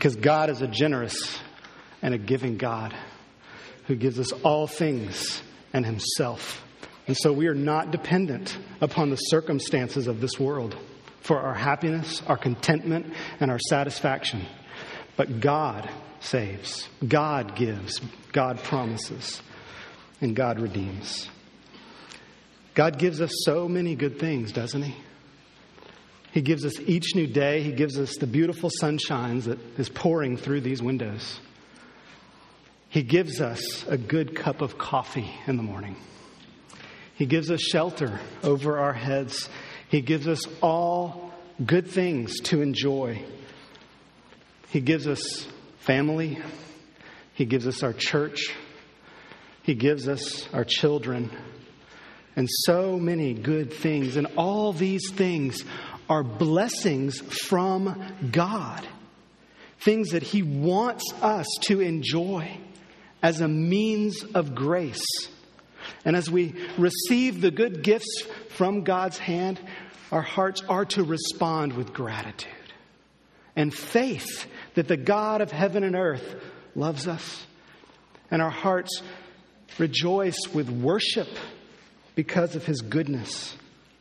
Because God is a generous and a giving God who gives us all things and himself. And so we are not dependent upon the circumstances of this world for our happiness, our contentment, and our satisfaction. But God saves, God gives, God promises, and God redeems. God gives us so many good things, doesn't he? He gives us each new day. He gives us the beautiful sunshine that is pouring through these windows. He gives us a good cup of coffee in the morning. He gives us shelter over our heads. He gives us all good things to enjoy. He gives us family. He gives us our church. He gives us our children. And so many good things. And all these things are blessings from God. Things that he wants us to enjoy as a means of grace. And as we receive the good gifts from God's hand, our hearts are to respond with gratitude and faith that the God of heaven and earth loves us. And our hearts rejoice with worship because of his goodness.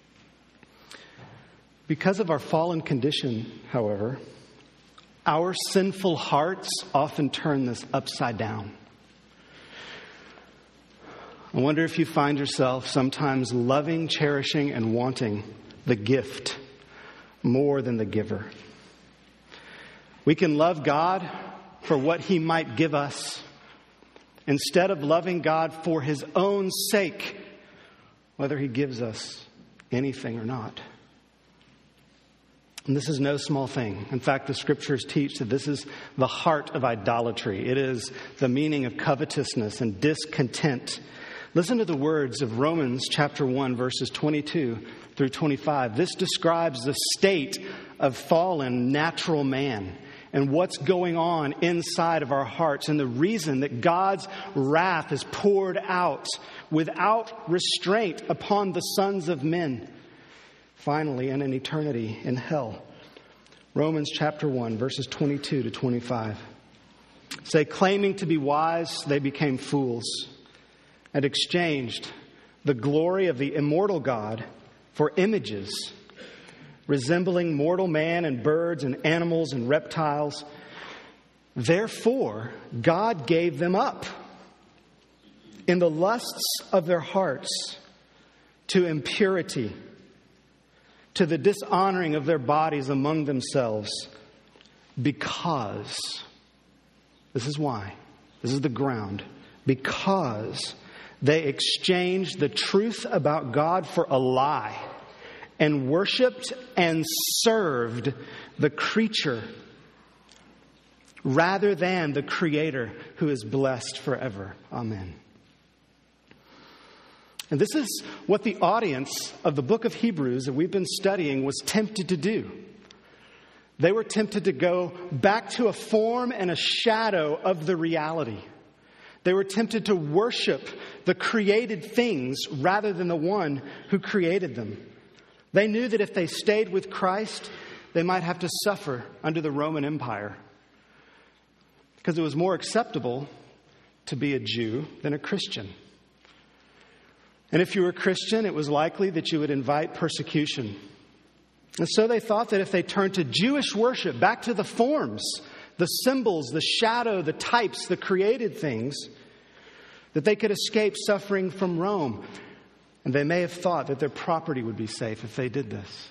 Because of our fallen condition, however, our sinful hearts often turn this upside down. I wonder if you find yourself sometimes loving, cherishing, and wanting the gift more than the giver. We can love God for what he might give us instead of loving God for his own sake, whether he gives us anything or not. And this is no small thing. In fact, the scriptures teach that this is the heart of idolatry. It is the meaning of covetousness and discontent. Listen to the words of Romans chapter 1, verses 22 through 25. This describes the state of fallen natural man and what's going on inside of our hearts and the reason that God's wrath is poured out without restraint upon the sons of men, finally and in eternity in hell. Romans chapter 1, verses 22 to 25. Say, claiming to be wise, they became fools and exchanged the glory of the immortal God for images resembling mortal man and birds and animals and reptiles. Therefore, God gave them up in the lusts of their hearts to impurity, to the dishonoring of their bodies among themselves, because, this is why, this is the ground, because they exchanged the truth about God for a lie and worshiped and served the creature rather than the Creator who is blessed forever. Amen. And this is what the audience of the book of Hebrews that we've been studying was tempted to do. They were tempted to go back to a form and a shadow of the reality. They were tempted to worship the created things rather than the one who created them. They knew that if they stayed with Christ, they might have to suffer under the Roman Empire, because it was more acceptable to be a Jew than a Christian. And if you were a Christian, it was likely that you would invite persecution. And so they thought that if they turned to Jewish worship, back to the forms, the symbols, the shadow, the types, the created things, that they could escape suffering from Rome. And they may have thought that their property would be safe if they did this.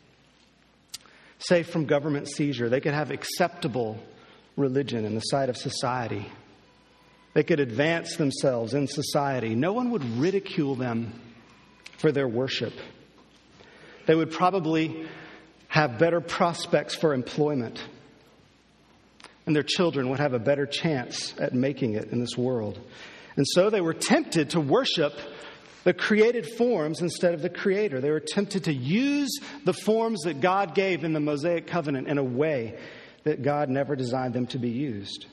Safe from government seizure. They could have acceptable religion in the sight of society. They could advance themselves in society. No one would ridicule them for their worship. They would probably have better prospects for employment. And their children would have a better chance at making it in this world. And so they were tempted to worship the created forms instead of the Creator. They were tempted to use the forms that God gave in the Mosaic covenant in a way that God never designed them to be used.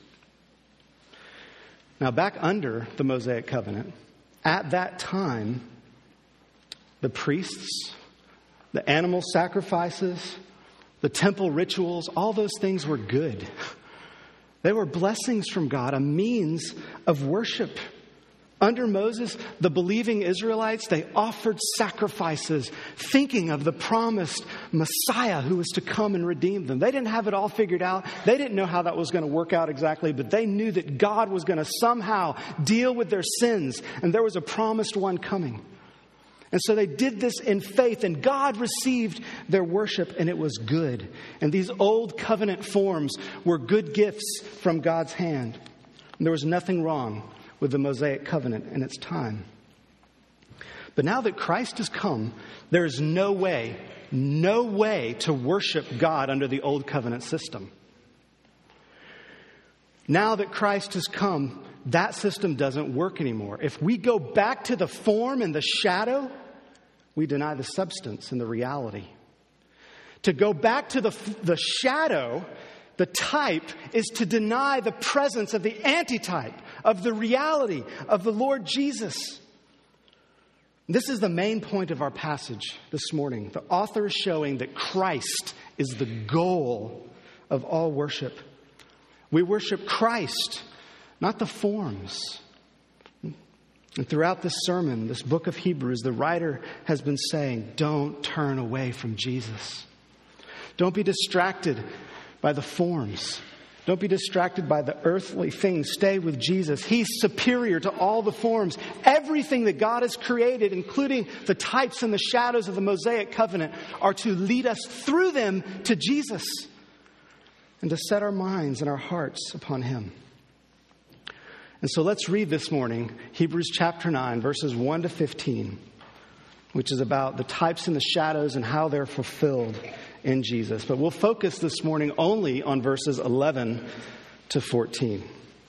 Now, back under the Mosaic covenant, at that time, the priests, the animal sacrifices, the temple rituals, all those things were good. They were blessings from God, a means of worship. Under Moses, the believing Israelites, they offered sacrifices, thinking of the promised Messiah who was to come and redeem them. They didn't have it all figured out. They didn't know how that was going to work out exactly, but they knew that God was going to somehow deal with their sins, and there was a promised one coming. And so they did this in faith, and God received their worship, and it was good. And these old covenant forms were good gifts from God's hand. And there was nothing wrong with the Mosaic covenant in its time. But now that Christ has come, there is no way to worship God under the old covenant system. Now that Christ has come, that system doesn't work anymore. If we go back to the form and the shadow, we deny the substance and the reality. To go back to the shadow, the type, is to deny the presence of the antitype, of the reality of the Lord Jesus. This is the main point of our passage this morning. The author is showing that Christ is the goal of all worship. We worship Christ, not the forms. And throughout this sermon, this book of Hebrews, the writer has been saying, don't turn away from Jesus. Don't be distracted by the forms. Don't be distracted by the earthly things. Stay with Jesus. He's superior to all the forms. Everything that God has created, including the types and the shadows of the Mosaic covenant, are to lead us through them to Jesus and to set our minds and our hearts upon Him. And so let's read this morning Hebrews chapter 9, verses 1 to 15, which is about the types and the shadows and how they're fulfilled in Jesus. But we'll focus this morning only on verses 11 to 14.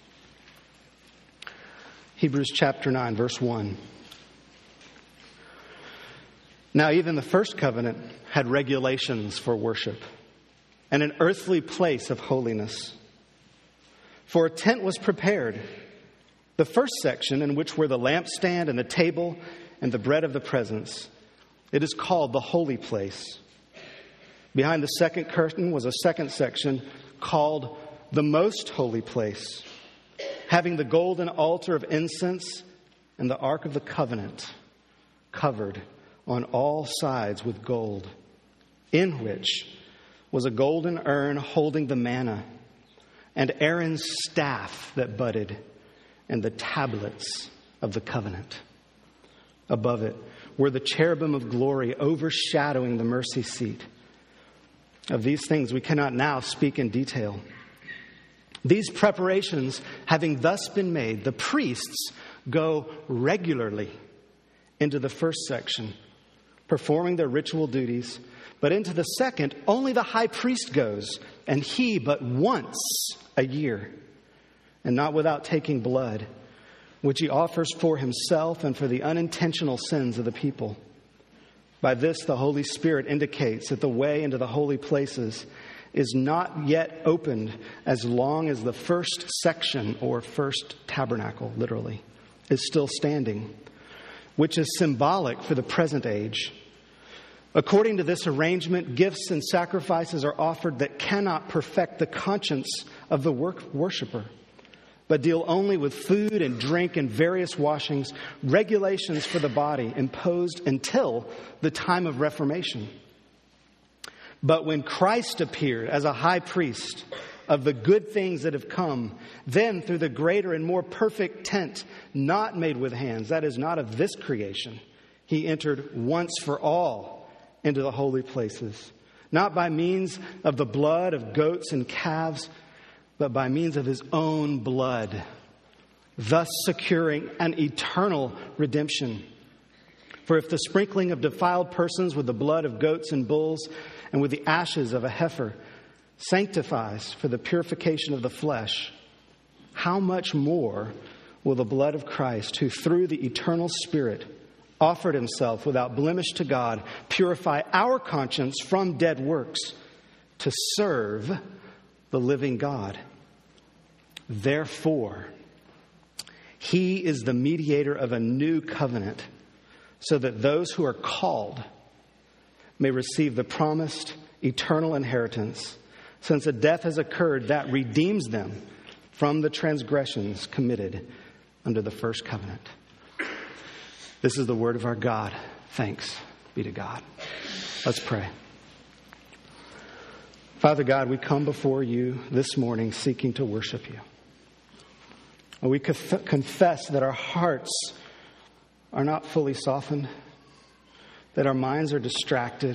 Hebrews chapter 9, verse 1. Now even the first covenant had regulations for worship and an earthly place of holiness. For a tent was prepared. The first section, in which were the lampstand and the table and the bread of the presence, it is called the holy place. Behind the second curtain was a second section called the most holy place, having the golden altar of incense and the ark of the covenant covered on all sides with gold, in which was a golden urn holding the manna, and Aaron's staff that budded, and the tablets of the covenant. Above it were the cherubim of glory overshadowing the mercy seat. Of these things we cannot now speak in detail. These preparations having thus been made, the priests go regularly into the first section, performing their ritual duties. But into the second, only the high priest goes, and he but once a year, and not without taking blood, which he offers for himself and for the unintentional sins of the people. By this, the Holy Spirit indicates that the way into the holy places is not yet opened as long as the first section, or first tabernacle, literally, is still standing, which is symbolic for the present age. According to this arrangement, gifts and sacrifices are offered that cannot perfect the conscience of the worshiper, but deal only with food and drink and various washings, regulations for the body imposed until the time of Reformation. But when Christ appeared as a high priest of the good things that have come, then through the greater and more perfect tent, not made with hands, that is, not of this creation, he entered once for all into the holy places, not by means of the blood of goats and calves, but by means of his own blood, thus securing an eternal redemption. For if the sprinkling of defiled persons with the blood of goats and bulls and with the ashes of a heifer sanctifies for the purification of the flesh, how much more will the blood of Christ, who through the eternal Spirit offered himself without blemish to God, purify our conscience from dead works to serve the living God. Therefore, he is the mediator of a new covenant, so that those who are called may receive the promised eternal inheritance, since a death has occurred that redeems them, from the transgressions committed under the first covenant. This is the word of our God. Thanks be to God. Let's pray. Father God, we come before you this morning seeking to worship you. We confess that our hearts are not fully softened, that our minds are distracted.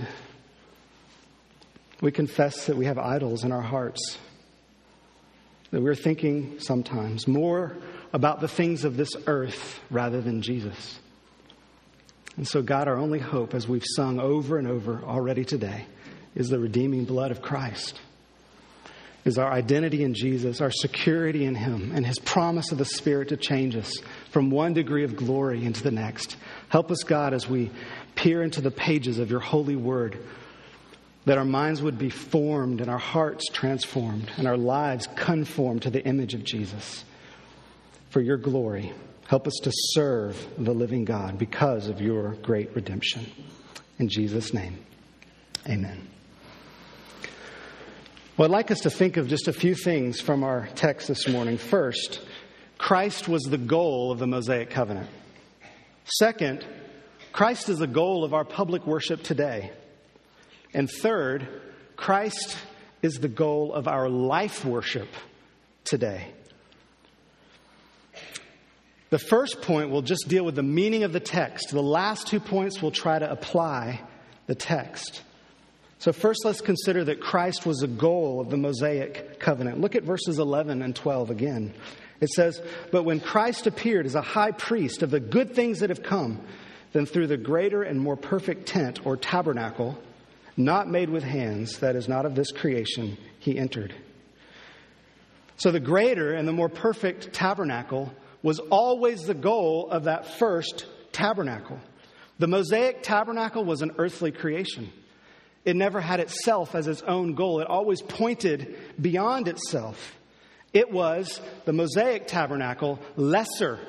We confess that we have idols in our hearts, that we're thinking sometimes more about the things of this earth rather than Jesus. And so, God, our only hope, as we've sung over and over already today, is the redeeming blood of Christ, is our identity in Jesus, our security in Him, and His promise of the Spirit to change us from one degree of glory into the next. Help us, God, as we peer into the pages of your holy word, that our minds would be formed and our hearts transformed and our lives conformed to the image of Jesus. For your glory, help us to serve the living God because of your great redemption. In Jesus' name, amen. Well, I'd like us to think of just a few things from our text this morning. First, Christ was the goal of the Mosaic covenant. Second, Christ is the goal of our public worship today. And third, Christ is the goal of our life worship today. The first point will just deal with the meaning of the text. The last 2 points will try to apply the text. So first, let's consider that Christ was the goal of the Mosaic covenant. Look at verses 11 and 12 again. It says, "But when Christ appeared as a high priest of the good things that have come, then through the greater and more perfect tent or tabernacle, not made with hands, that is not of this creation, he entered." So the greater and the more perfect tabernacle was always the goal of that first tabernacle. The Mosaic tabernacle was an earthly creation. It never had itself as its own goal. It always pointed beyond itself. It was, the Mosaic tabernacle, lesser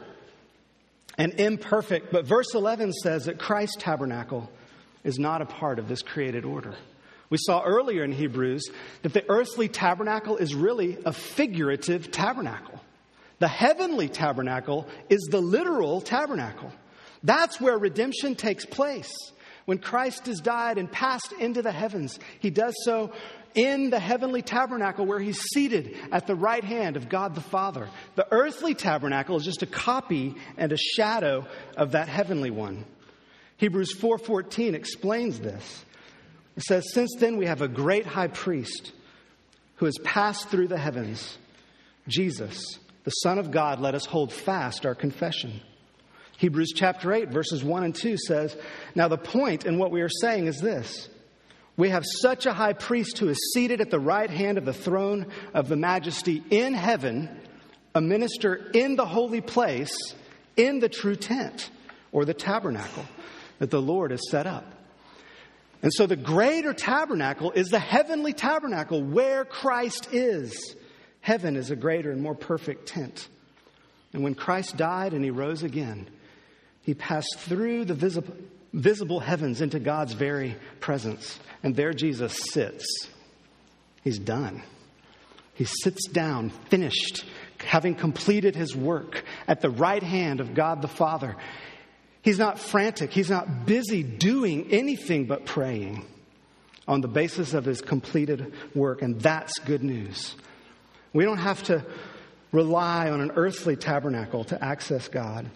and imperfect. But verse 11 says that Christ's tabernacle is not a part of this created order. We saw earlier in Hebrews that the earthly tabernacle is really a figurative tabernacle. The heavenly tabernacle is the literal tabernacle. That's where redemption takes place. When Christ has died and passed into the heavens, he does so in the heavenly tabernacle where he's seated at the right hand of God the Father. The earthly tabernacle is just a copy and a shadow of that heavenly one. Hebrews 4:14 explains this. It says, "Since then we have a great high priest who has passed through the heavens, Jesus, the Son of God. Let us hold fast our confession." Hebrews chapter 8, verses 1 and 2 says, "Now the point in what we are saying is this. We have such a high priest who is seated at the right hand of the throne of the majesty in heaven, a minister in the holy place, in the true tent, or the tabernacle that the Lord has set up." And so the greater tabernacle is the heavenly tabernacle where Christ is. Heaven is a greater and more perfect tent. And when Christ died and he rose again, he passed through the visible heavens into God's very presence. And there Jesus sits. He's done. He sits down, finished, having completed his work at the right hand of God the Father. He's not frantic. He's not busy doing anything but praying on the basis of his completed work. And that's good news. We don't have to rely on an earthly tabernacle to access God.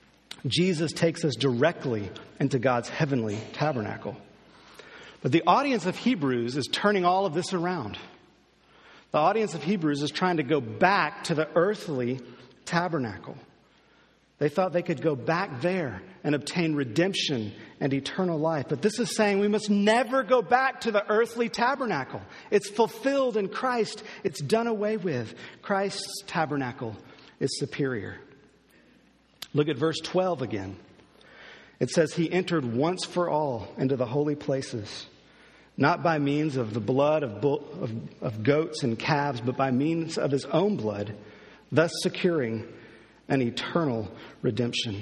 Jesus takes us directly into God's heavenly tabernacle. But the audience of Hebrews is turning all of this around. The audience of Hebrews is trying to go back to the earthly tabernacle. They thought they could go back there and obtain redemption and eternal life. But this is saying we must never go back to the earthly tabernacle. It's fulfilled in Christ. It's done away with. Christ's tabernacle is superior. Look at verse 12 again. It says, "He entered once for all into the holy places, not by means of the blood of goats and calves, but by means of his own blood, thus securing an eternal redemption."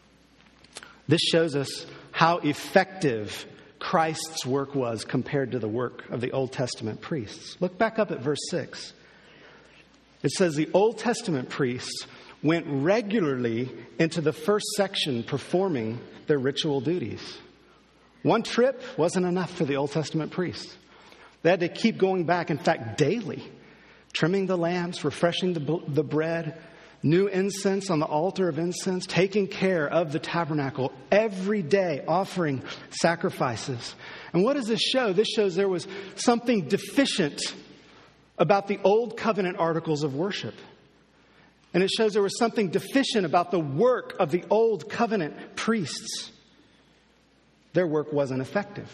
This shows us how effective Christ's work was compared to the work of the Old Testament priests. Look back up at verse 6. It says the Old Testament priests went regularly into the first section performing their ritual duties. One trip wasn't enough for the Old Testament priests. They had to keep going back, in fact, daily, trimming the lambs, refreshing the bread, new incense on the altar of incense, taking care of the tabernacle every day, offering sacrifices. And what does this show? This shows there was something deficient about the Old Covenant articles of worship. And it shows there was something deficient about the work of the Old Covenant priests. Their work wasn't effective.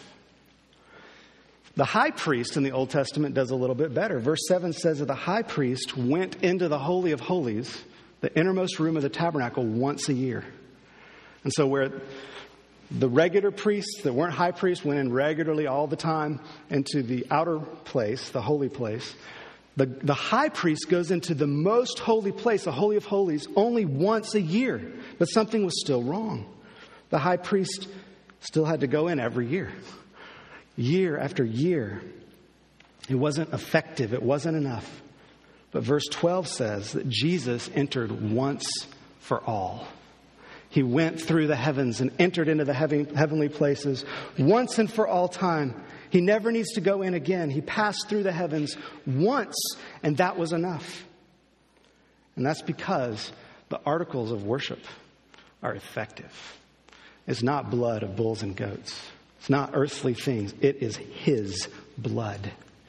The high priest in the Old Testament does a little bit better. Verse 7 says that the high priest went into the Holy of Holies, the innermost room of the tabernacle, once a year. And so where the regular priests that weren't high priests went in regularly all the time into the outer place, the holy place, the high priest goes into the most holy place, the Holy of Holies, only once a year. But something was still wrong. The high priest still had to go in every year. Year after year. It wasn't effective. It wasn't enough. But verse 12 says that Jesus entered once for all. He went through the heavens and entered into the heavenly places once and for all time. He never needs to go in again. He passed through the heavens once, and that was enough. And that's because the articles of worship are effective. It's not blood of bulls and goats. It's not earthly things. It is His blood.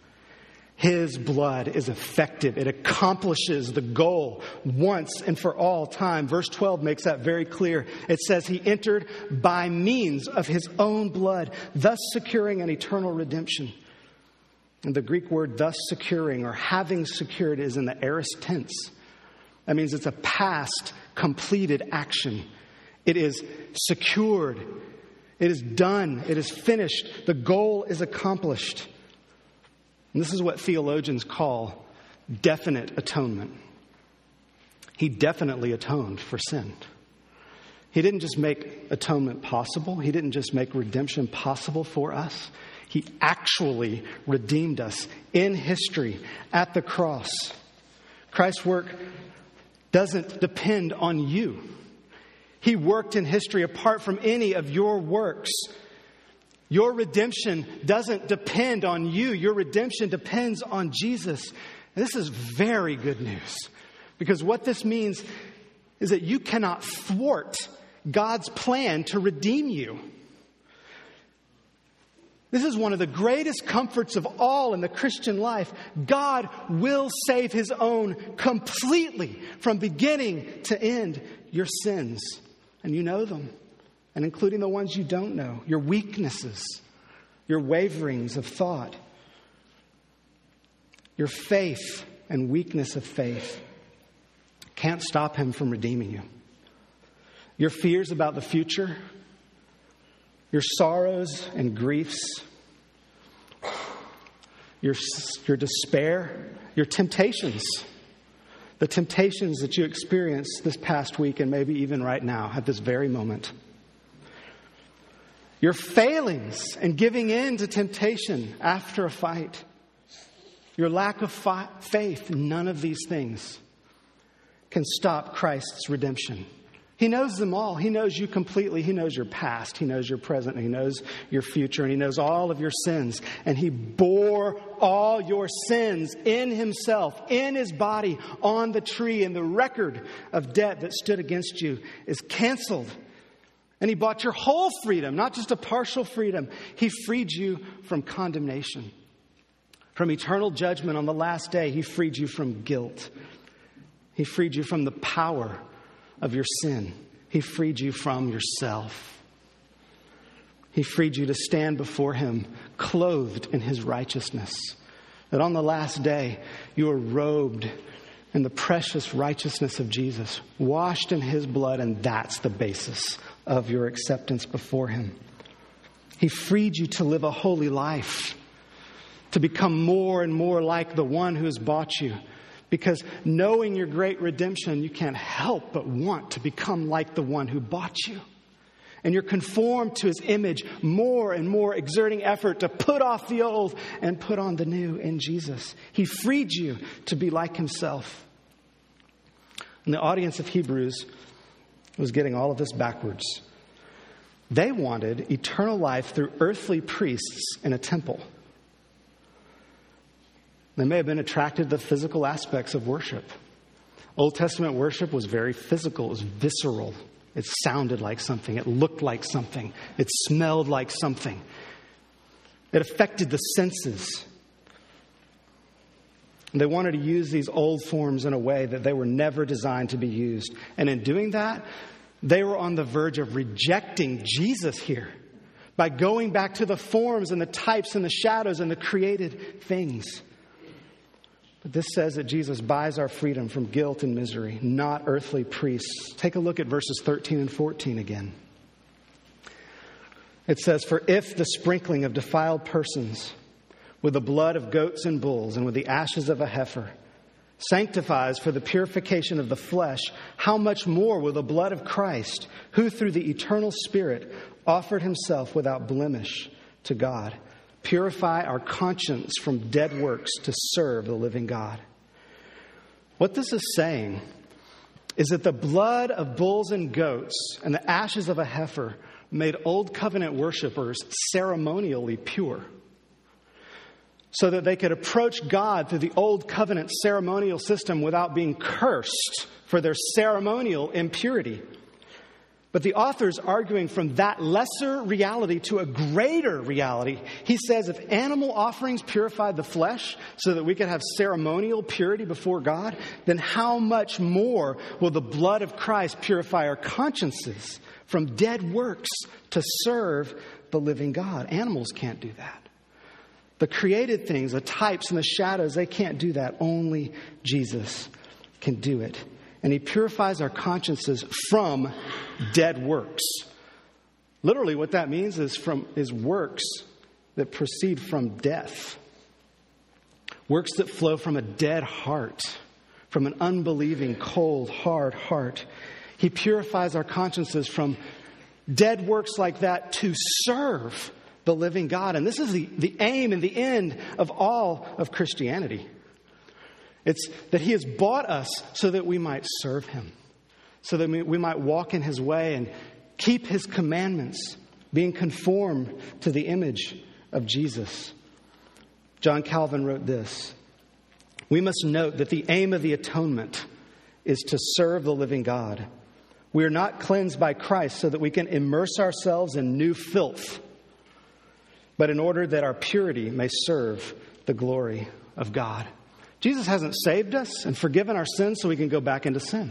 His blood is effective. It accomplishes the goal once and for all time. Verse 12 makes that very clear. It says He entered by means of His own blood, thus securing an eternal redemption. And the Greek word thus securing or having secured is in the aorist tense. That means it's a past completed action. It is secured. It is done. It is finished. The goal is accomplished. And this is what theologians call definite atonement. He definitely atoned for sin. He didn't just make atonement possible. He didn't just make redemption possible for us. He actually redeemed us in history at the cross. Christ's work doesn't depend on you. He worked in history apart from any of your works. Your redemption doesn't depend on you. Your redemption depends on Jesus. And this is very good news. Because what this means is that you cannot thwart God's plan to redeem you. This is one of the greatest comforts of all in the Christian life. God will save His own completely from beginning to end. Your sins, and you know them. And including the ones you don't know, your weaknesses, your waverings of thought, your faith and weakness of faith can't stop Him from redeeming you. Your fears about the future, your sorrows and griefs, your despair, your temptations, the temptations that you experienced this past week and maybe even right now at this very moment. Your failings and giving in to temptation after a fight. Your lack of faith. None of these things can stop Christ's redemption. He knows them all. He knows you completely. He knows your past. He knows your present. He knows your future. And He knows all of your sins. And He bore all your sins in Himself, in His body, on the tree. And the record of debt that stood against you is canceled. And He bought your whole freedom, not just a partial freedom. He freed you from condemnation, from eternal judgment on the last day. He freed you from guilt. He freed you from the power of your sin. He freed you from yourself. He freed you to stand before Him clothed in His righteousness. That on the last day you are robed in the precious righteousness of Jesus, washed in His blood, and that's the basis of your acceptance before Him. He freed you to live a holy life, to become more and more like the one who has bought you. Because knowing your great redemption, you can't help but want to become like the one who bought you. And you're conformed to His image more and more, exerting effort to put off the old and put on the new in Jesus. He freed you to be like Himself. And the audience of Hebrews was getting all of this backwards. They wanted eternal life through earthly priests in a temple. They may have been attracted to the physical aspects of worship. Old Testament worship was very physical. It was visceral. It sounded like something. It looked like something. It smelled like something. It affected the senses. They wanted to use these old forms in a way that they were never designed to be used. And in doing that, they were on the verge of rejecting Jesus here by going back to the forms and the types and the shadows and the created things. But this says that Jesus buys our freedom from guilt and misery, not earthly priests. Take a look at verses 13 and 14 again. It says, "For if the sprinkling of defiled persons with the blood of goats and bulls and with the ashes of a heifer sanctifies for the purification of the flesh, how much more will the blood of Christ, who through the eternal Spirit offered himself without blemish to God, purify our conscience from dead works to serve the living God?" What this is saying is that the blood of bulls and goats and the ashes of a heifer made Old Covenant worshipers ceremonially pure, so that they could approach God through the Old Covenant ceremonial system without being cursed for their ceremonial impurity. But the author's arguing from that lesser reality to a greater reality. He says if animal offerings purified the flesh so that we could have ceremonial purity before God, then how much more will the blood of Christ purify our consciences from dead works to serve the living God? Animals can't do that. The created things, the types and the shadows, they can't do that. Only Jesus can do it. And he purifies our consciences from dead works. Literally what that means is works that proceed from death. Works that flow from a dead heart, from an unbelieving, cold, hard heart. He purifies our consciences from dead works like that to serve the living God. And this is the aim and the end of all of Christianity. It's that he has bought us so that we might serve him, so that we might walk in his way and keep his commandments, being conformed to the image of Jesus. John Calvin wrote this: "We must note that the aim of the atonement is to serve the living God. We are not cleansed by Christ so that we can immerse ourselves in new filth, but in order that our purity may serve the glory of God." Jesus hasn't saved us and forgiven our sins so we can go back into sin.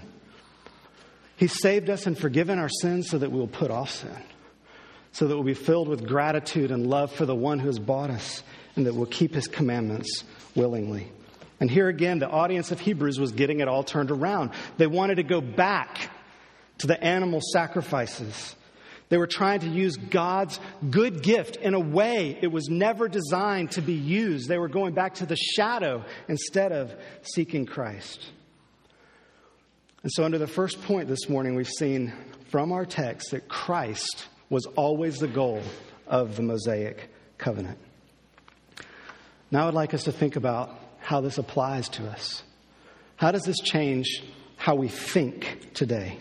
He saved us and forgiven our sins so that we will put off sin, so that we'll be filled with gratitude and love for the one who has bought us, and that we'll keep his commandments willingly. And here again, the audience of Hebrews was getting it all turned around. They wanted to go back to the animal sacrifices. They were trying to use God's good gift in a way it was never designed to be used. They were going back to the shadow instead of seeking Christ. And so under the first point this morning, we've seen from our text that Christ was always the goal of the Mosaic covenant. Now I'd like us to think about how this applies to us. How does this change how we think today?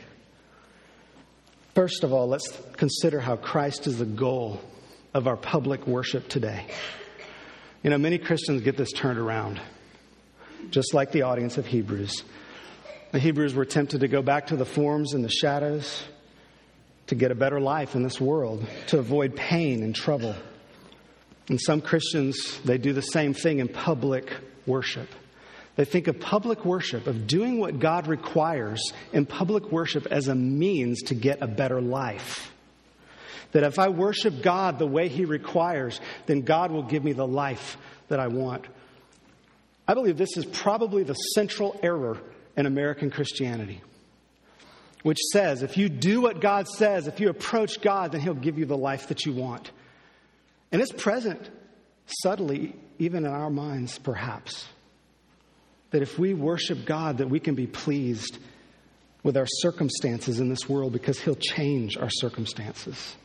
First of all, let's consider how Christ is the goal of our public worship today. You know, many Christians get this turned around, just like the audience of Hebrews. The Hebrews were tempted to go back to the forms and the shadows to get a better life in this world, to avoid pain and trouble. And some Christians, they do the same thing in public worship. They think of public worship, of doing what God requires in public worship as a means to get a better life. That if I worship God the way he requires, then God will give me the life that I want. I believe this is probably the central error in American Christianity, which says if you do what God says, if you approach God, then he'll give you the life that you want. And it's present subtly, even in our minds, perhaps. That if we worship God, that we can be pleased with our circumstances in this world because he'll change our circumstances.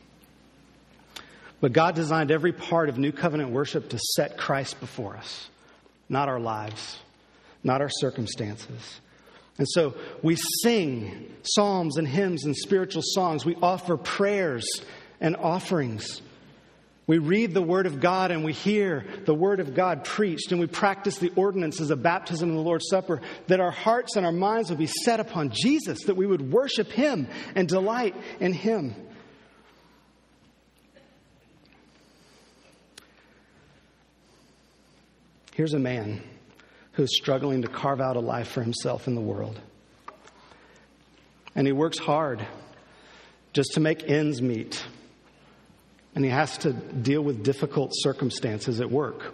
But God designed every part of New Covenant worship to set Christ before us, not our lives, not our circumstances. And so we sing psalms and hymns and spiritual songs. We offer prayers and offerings. We read the Word of God and we hear the Word of God preached, and we practice the ordinances of baptism and the Lord's Supper, that our hearts and our minds would be set upon Jesus, that we would worship Him and delight in Him. Here's a man who is struggling to carve out a life for himself in the world. And he works hard just to make ends meet. And he has to deal with difficult circumstances at work.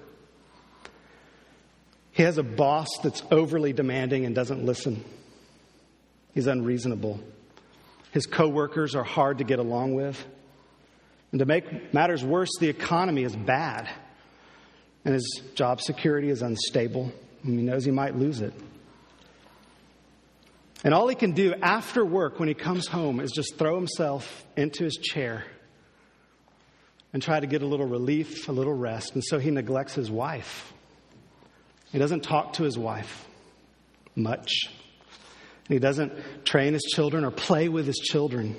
He has a boss that's overly demanding and doesn't listen. He's unreasonable. His coworkers are hard to get along with. And to make matters worse, the economy is bad. And his job security is unstable. And he knows he might lose it. And all he can do after work when he comes home is just throw himself into his chair and try to get a little relief, a little rest. And so he neglects his wife. He doesn't talk to his wife much. And he doesn't train his children or play with his children.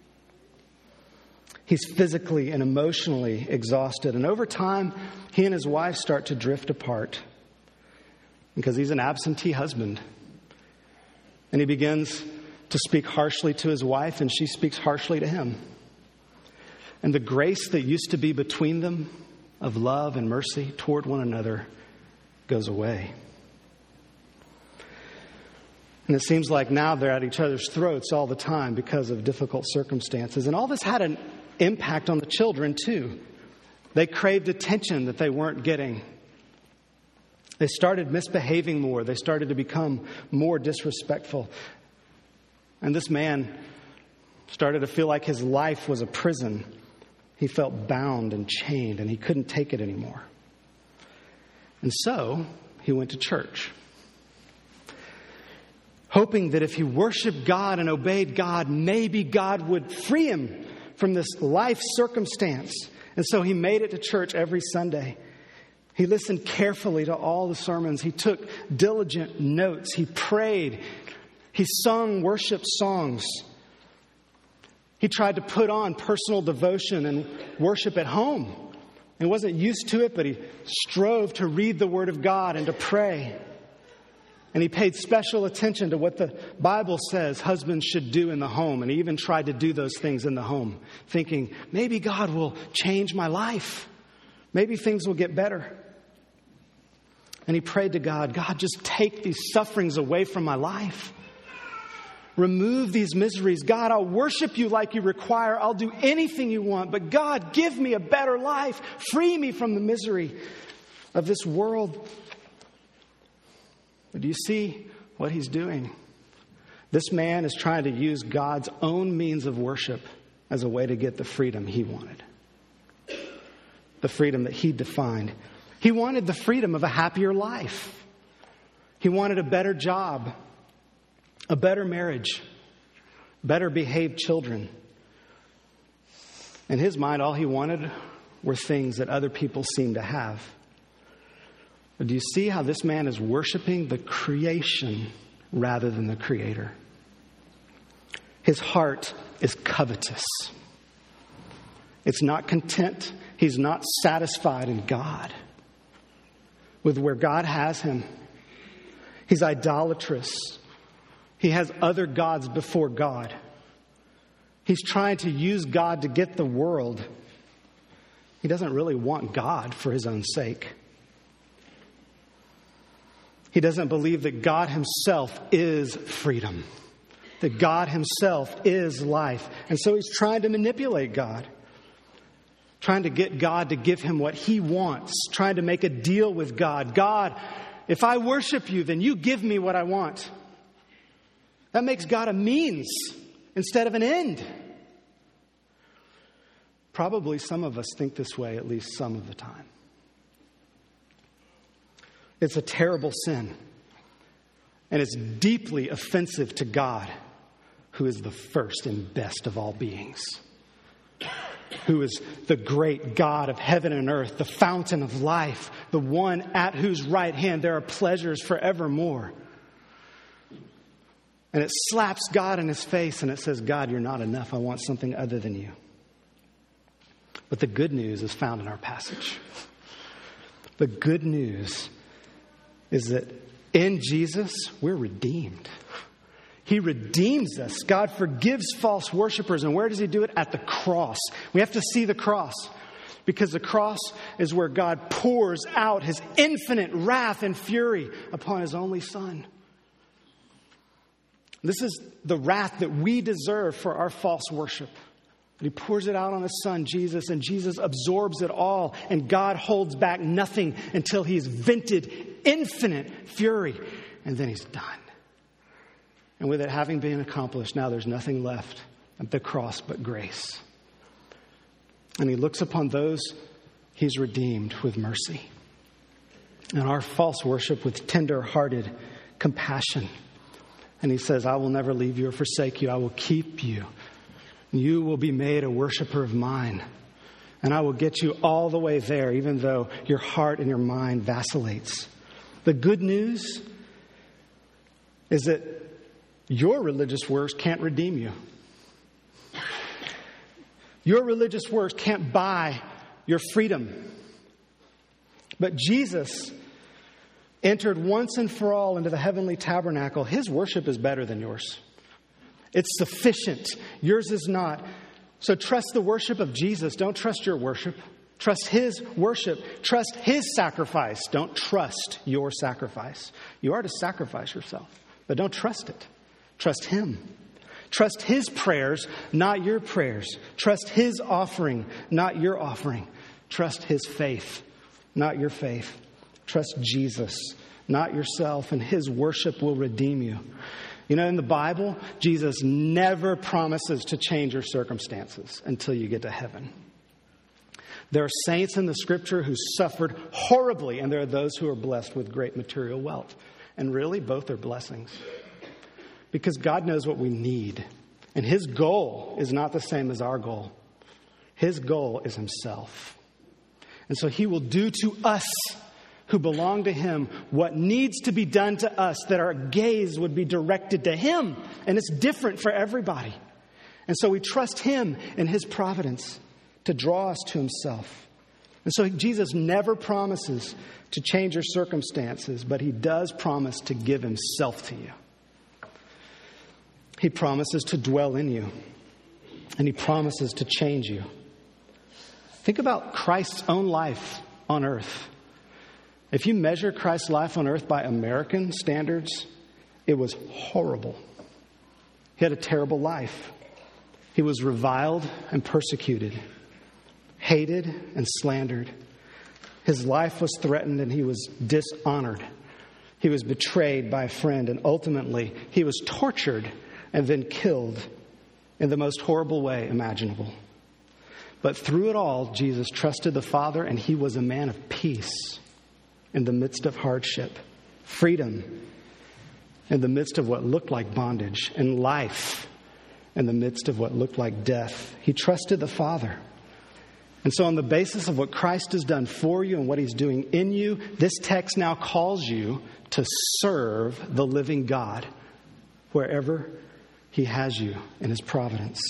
He's physically and emotionally exhausted. And over time, he and his wife start to drift apart because he's an absentee husband. And he begins to speak harshly to his wife, and she speaks harshly to him. And the grace that used to be between them of love and mercy toward one another goes away. And it seems like now they're at each other's throats all the time because of difficult circumstances. And all this had an impact on the children too. They craved attention that they weren't getting. They started misbehaving more. They started to become more disrespectful. And this man started to feel like his life was a prison. He felt bound and chained, and he couldn't take it anymore. And so he went to church, hoping that if he worshiped God and obeyed God, maybe God would free him from this life circumstance. And so he made it to church every Sunday. He listened carefully to all the sermons. He took diligent notes. He prayed. He sung worship songs. He tried to put on personal devotion and worship at home. He wasn't used to it, but he strove to read the Word of God and to pray. And he paid special attention to what the Bible says husbands should do in the home. And he even tried to do those things in the home, thinking, maybe God will change my life. Maybe things will get better. And he prayed to God, God, just take these sufferings away from my life. Remove these miseries. God, I'll worship you like you require. I'll do anything you want. But God, give me a better life. Free me from the misery of this world. But do you see what he's doing? This man is trying to use God's own means of worship as a way to get the freedom he wanted. The freedom that he defined. He wanted the freedom of a happier life. He wanted a better job, a better marriage, better behaved children. In his mind, all he wanted were things that other people seemed to have. But do you see how this man is worshiping the creation rather than the Creator? His heart is covetous. It's not content. He's not satisfied in God, with where God has him. He's idolatrous. He has other gods before God. He's trying to use God to get the world. He doesn't really want God for his own sake. He doesn't believe that God himself is freedom, that God himself is life. And so he's trying to manipulate God, trying to get God to give him what he wants, trying to make a deal with God. God, if I worship you, then you give me what I want. That makes God a means instead of an end. Probably some of us think this way at least some of the time. It's a terrible sin. And it's deeply offensive to God, who is the first and best of all beings, who is the great God of heaven and earth, the fountain of life, the one at whose right hand there are pleasures forevermore. And it slaps God in his face and it says, God, you're not enough. I want something other than you. But the good news is found in our passage. The good news is that in Jesus, we're redeemed. He redeems us. God forgives false worshipers. And where does he do it? At the cross. We have to see the cross, because the cross is where God pours out his infinite wrath and fury upon his only Son. This is the wrath that we deserve for our false worship. But he pours it out on his Son, Jesus, and Jesus absorbs it all. And God holds back nothing until he's vented infinite fury. And then he's done. And with it having been accomplished, now there's nothing left at the cross but grace. And he looks upon those he's redeemed with mercy. And our false worship with tender-hearted compassion. And he says, I will never leave you or forsake you. I will keep you. You will be made a worshiper of mine. And I will get you all the way there, even though your heart and your mind vacillates. The good news is that your religious works can't redeem you. Your religious works can't buy your freedom. But Jesus entered once and for all into the heavenly tabernacle. His worship is better than yours. It's sufficient. Yours is not. So trust the worship of Jesus. Don't trust your worship. Trust his worship. Trust his sacrifice. Don't trust your sacrifice. You are to sacrifice yourself, but don't trust it. Trust him. Trust his prayers, not your prayers. Trust his offering, not your offering. Trust his faith, not your faith. Trust Jesus, not yourself, and his worship will redeem you. You know, in the Bible, Jesus never promises to change your circumstances until you get to heaven. There are saints in the scripture who suffered horribly, and there are those who are blessed with great material wealth. And really, both are blessings. Because God knows what we need. And his goal is not the same as our goal. His goal is himself. And so he will do to us who belong to him what needs to be done to us, that our gaze would be directed to him. And it's different for everybody. And so we trust him and his providence to draw us to himself. And so Jesus never promises to change your circumstances, but he does promise to give himself to you. He promises to dwell in you, and he promises to change you. Think about Christ's own life on earth. If you measure Christ's life on earth by American standards, it was horrible. He had a terrible life. He was reviled and persecuted, hated and slandered. His life was threatened and he was dishonored. He was betrayed by a friend, and ultimately he was tortured and then killed in the most horrible way imaginable. But through it all, Jesus trusted the Father, and he was a man of peace in the midst of hardship, freedom in the midst of what looked like bondage, and life in the midst of what looked like death. He trusted the Father. And so on the basis of what Christ has done for you and what he's doing in you, this text now calls you to serve the living God wherever he has you in his providence.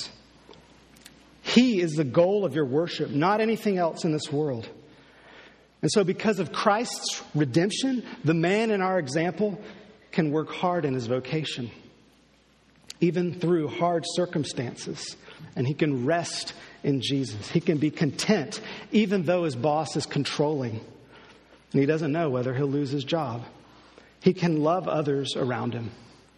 He is the goal of your worship, not anything else in this world. And so because of Christ's redemption, the man in our example can work hard in his vocation, even through hard circumstances. And he can rest in Jesus. He can be content, even though his boss is controlling. And he doesn't know whether he'll lose his job. He can love others around him,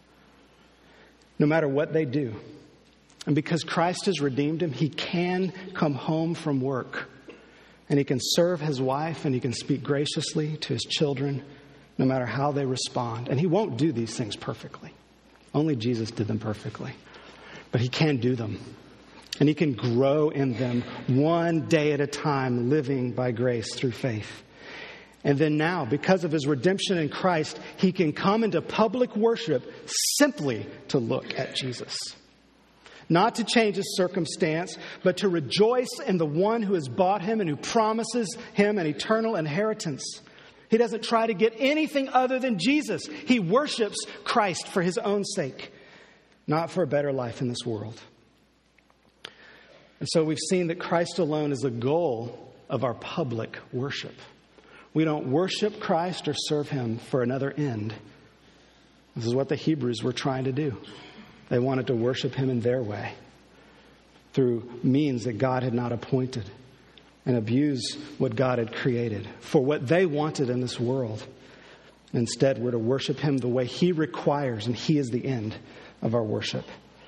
no matter what they do. And because Christ has redeemed him, he can come home from work. And he can serve his wife, and he can speak graciously to his children, no matter how they respond. And he won't do these things perfectly. Only Jesus did them perfectly. But he can do them. And he can grow in them one day at a time, living by grace through faith. And then now, because of his redemption in Christ, he can come into public worship simply to look at Jesus. Not to change his circumstance, but to rejoice in the one who has bought him and who promises him an eternal inheritance. He doesn't try to get anything other than Jesus. He worships Christ for his own sake. not for a better life in this world. And so we've seen that Christ alone is the goal of our public worship. We don't worship Christ or serve him for another end. This is what the Hebrews were trying to do. They wanted to worship him in their way, through means that God had not appointed, and abuse what God had created for what they wanted in this world. Instead, we're to worship him the way he requires, and he is the end of our worship.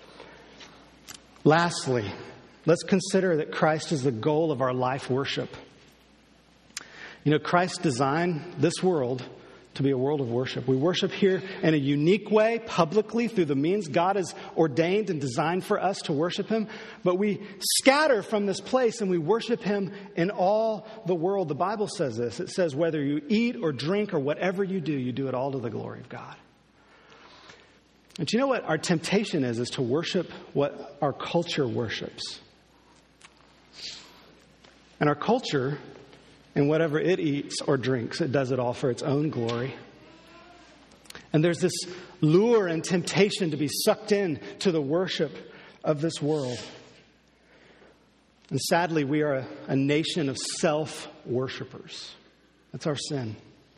Lastly, let's consider that Christ is the goal of our life worship. You know, Christ designed this world to be a world of worship. We worship here in a unique way, publicly, through the means God has ordained and designed for us to worship him. But we scatter from this place and we worship him in all the world. The Bible says this. It says, whether you eat or drink or whatever you do it all to the glory of God. And you know what our temptation is to worship what our culture worships. And our culture, and whatever it eats or drinks, it does it all for its own glory. And there's this lure and temptation to be sucked in to the worship of this world. And sadly, we are a nation of self-worshipers. That's our sin.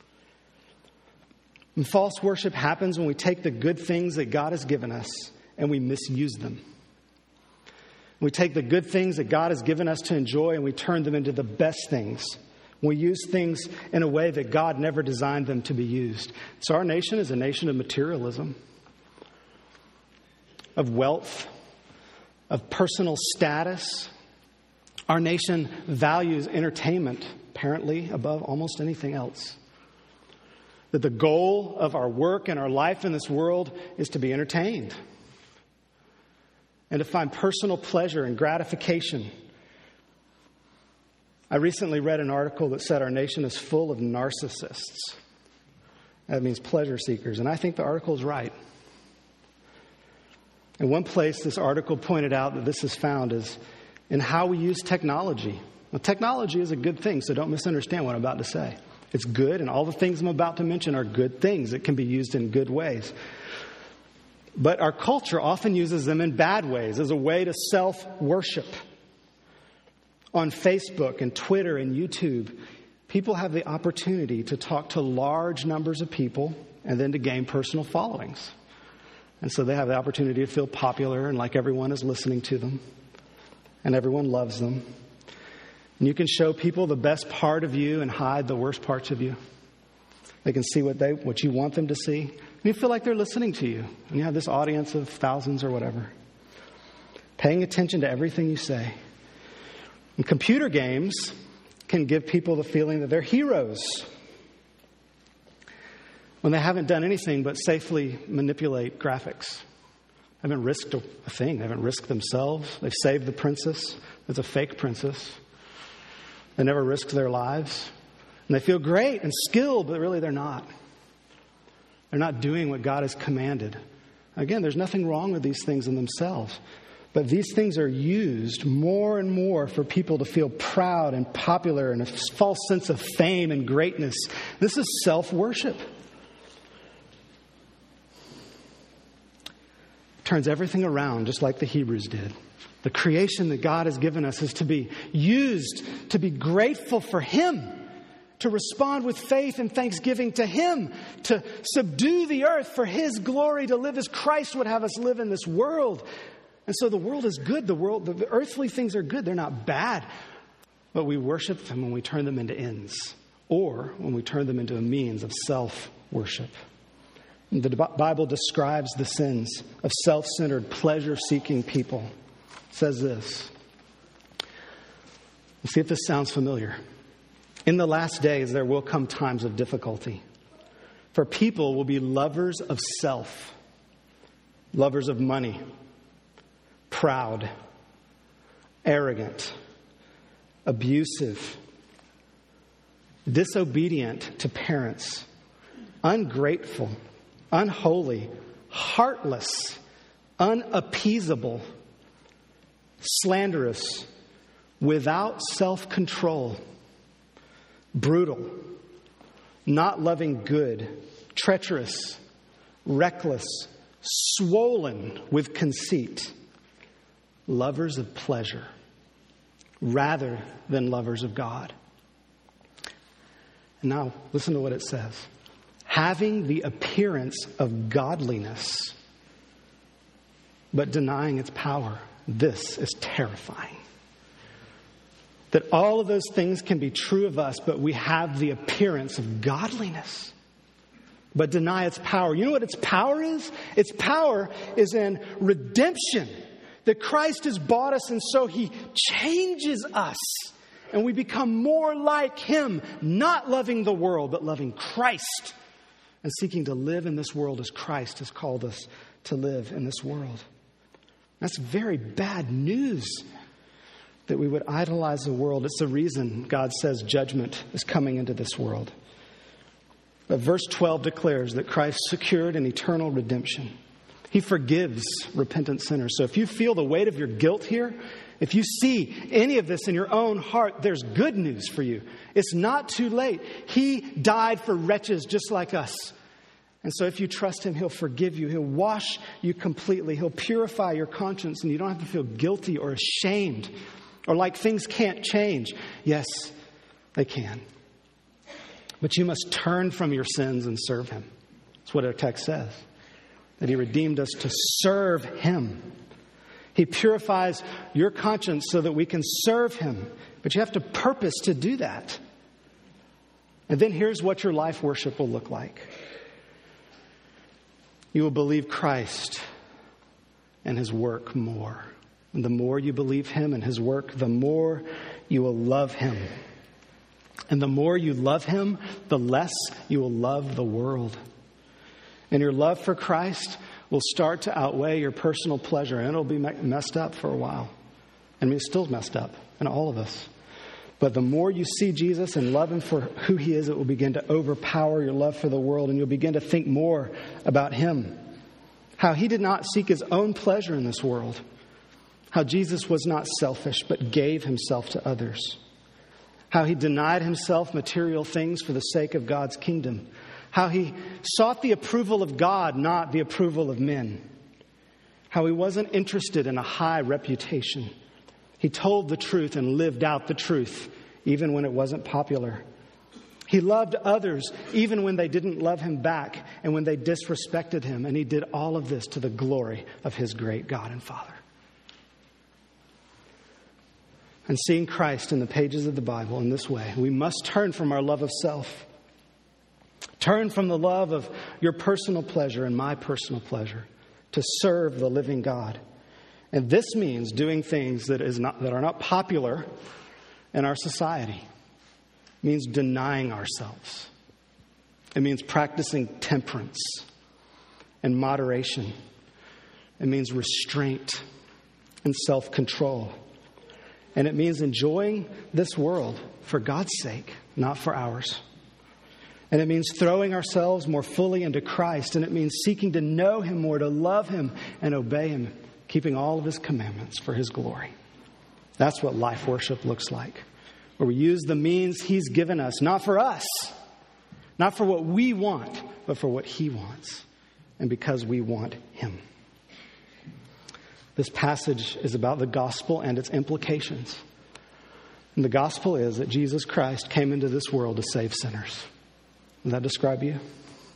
And false worship happens when we take the good things that God has given us and we misuse them. We take the good things that God has given us to enjoy and we turn them into the best things. We use things in a way that God never designed them to be used. So our nation is a nation of materialism, of wealth, of personal status. Our nation values entertainment, apparently, above almost anything else. That the goal of our work and our life in this world is to be entertained and to find personal pleasure and gratification. I recently read an article that said our nation is full of narcissists. That means pleasure seekers. And I think the article is right. In one place, this article pointed out that this is found is in how we use technology. Well, technology is a good thing, so don't misunderstand what I'm about to say. It's good, and all the things I'm about to mention are good things. It can be used in good ways. But our culture often uses them in bad ways as a way to self-worship. On Facebook and Twitter and YouTube, people have the opportunity to talk to large numbers of people and then to gain personal followings. And so they have the opportunity to feel popular and like everyone is listening to them and everyone loves them. And you can show people the best part of you and hide the worst parts of you. They can see what you want them to see. And you feel like they're listening to you. And you have this audience of thousands or whatever, paying attention to everything you say. And computer games can give people the feeling that they're heroes when they haven't done anything but safely manipulate graphics. They haven't risked a thing. They haven't risked themselves. They've saved the princess. It's a fake princess. They never risked their lives. And they feel great and skilled, but really they're not. They're not doing what God has commanded. Again, there's nothing wrong with these things in themselves. But these things are used more and more for people to feel proud and popular and a false sense of fame and greatness. This is self-worship. Turns everything around just like the Hebrews did. The creation that God has given us is to be used to be grateful for him, to respond with faith and thanksgiving to him, to subdue the earth for his glory, to live as Christ would have us live in this world. And so the world is good. The earthly things are good. They're not bad. But we worship them when we turn them into ends or when we turn them into a means of self-worship. The Bible describes the sins of self-centered, pleasure-seeking people. It says this. Let's see if this sounds familiar. In the last days, there will come times of difficulty. For people will be lovers of self, lovers of money, proud, arrogant, abusive, disobedient to parents, ungrateful, unholy, heartless, unappeasable, slanderous, without self-control, brutal, not loving good, treacherous, reckless, swollen with conceit, lovers of pleasure rather than lovers of God. And now, listen to what it says. Having the appearance of godliness, but denying its power. This is terrifying. That all of those things can be true of us, but we have the appearance of godliness, but deny its power. You know what its power is? Its power is in redemption. That Christ has bought us, and so He changes us. And we become more like Him, not loving the world, but loving Christ. And seeking to live in this world as Christ has called us to live in this world. That's very bad news that we would idolize the world. It's the reason God says judgment is coming into this world. But verse 12 declares that Christ secured an eternal redemption. He forgives repentant sinners. So if you feel the weight of your guilt here, if you see any of this in your own heart, there's good news for you. It's not too late. He died for wretches just like us. And so if you trust Him, He'll forgive you. He'll wash you completely. He'll purify your conscience, and you don't have to feel guilty or ashamed or like things can't change. Yes, they can. But you must turn from your sins and serve Him. That's what our text says. That He redeemed us to serve Him. He purifies your conscience so that we can serve Him. But you have to purpose to do that. And then here's what your life worship will look like. You will believe Christ and His work more. And the more you believe Him and His work, the more you will love Him. And the more you love Him, the less you will love the world. And your love for Christ will start to outweigh your personal pleasure. And it'll be messed up for a while. I mean, it's still messed up in all of us. But the more you see Jesus and love Him for who He is, it will begin to overpower your love for the world. And you'll begin to think more about Him. How He did not seek His own pleasure in this world. How Jesus was not selfish, but gave Himself to others. How He denied Himself material things for the sake of God's kingdom. How He sought the approval of God, not the approval of men. How He wasn't interested in a high reputation. He told the truth and lived out the truth, even when it wasn't popular. He loved others, even when they didn't love Him back and when they disrespected Him. And He did all of this to the glory of His great God and Father. And seeing Christ in the pages of the Bible in this way, we must turn from our love of self. Turn from the love of your personal pleasure and my personal pleasure to serve the living God. And this means doing things that are not popular in our society. It means denying ourselves. It means practicing temperance and moderation. It means restraint and self-control. And it means enjoying this world for God's sake, not for ours. And it means throwing ourselves more fully into Christ. And it means seeking to know Him more, to love Him and obey Him, keeping all of His commandments for His glory. That's what life worship looks like. Where we use the means He's given us, not for us, not for what we want, but for what He wants. And because we want Him. This passage is about the gospel and its implications. And the gospel is that Jesus Christ came into this world to save sinners. Does that describe you?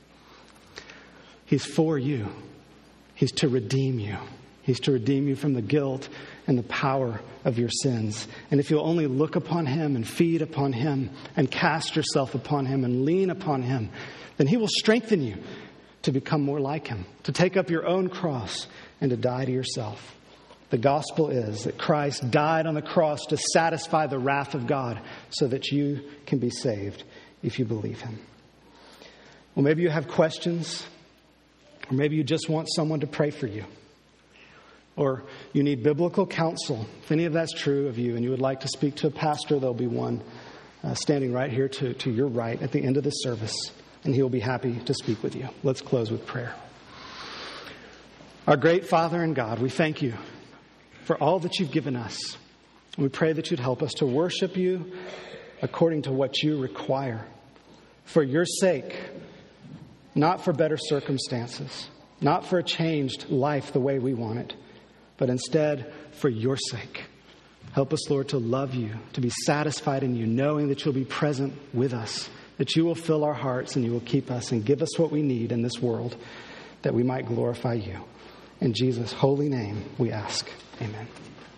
He's for you. He's to redeem you. He's to redeem you from the guilt and the power of your sins. And if you'll only look upon Him and feed upon Him and cast yourself upon Him and lean upon Him, then He will strengthen you to become more like Him, to take up your own cross and to die to yourself. The gospel is that Christ died on the cross to satisfy the wrath of God so that you can be saved if you believe Him. Well, maybe you have questions, or maybe you just want someone to pray for you, or you need biblical counsel. If any of that's true of you and you would like to speak to a pastor, there'll be one standing right here to your right at the end of the service, and he will be happy to speak with you. Let's close with prayer. Our great Father and God, we thank You for all that You've given us. We pray that You'd help us to worship You according to what You require. For Your sake, not for better circumstances. not for a changed life the way we want it, but instead for your sake. Help us, Lord, to love you, to be satisfied in you, knowing that you'll be present with us, that you will fill our hearts and you will keep us and give us what we need in this world, that we might glorify you. In Jesus' holy name we ask. Amen.